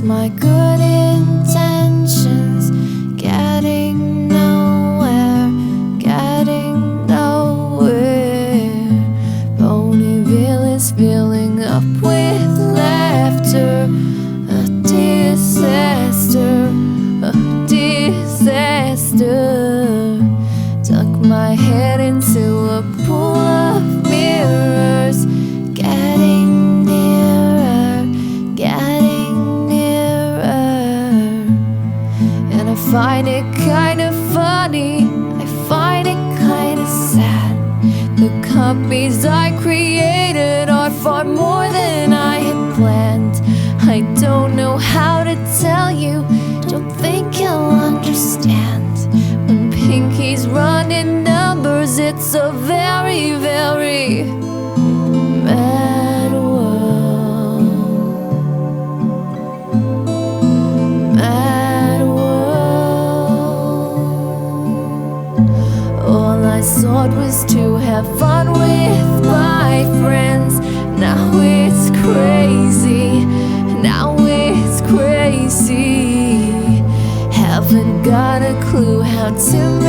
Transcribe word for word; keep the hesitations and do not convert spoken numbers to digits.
my good intentions getting nowhere, getting nowhere? Ponyville is filling up with laughter, a disaster, a disaster. Tuck my head into a pool of mirrors, getting nearer, getting nearer. And I find it kind of funny, I find it kind of sad. The copies I created are far more than I had planned. I don't know how to tell you, don't think you'll understand. When Pinky's running numbers, it's a very, very mad world. Mad world. All I sought was to have fun with my friends. Now it's crazy, now it's crazy. Haven't got a clue how to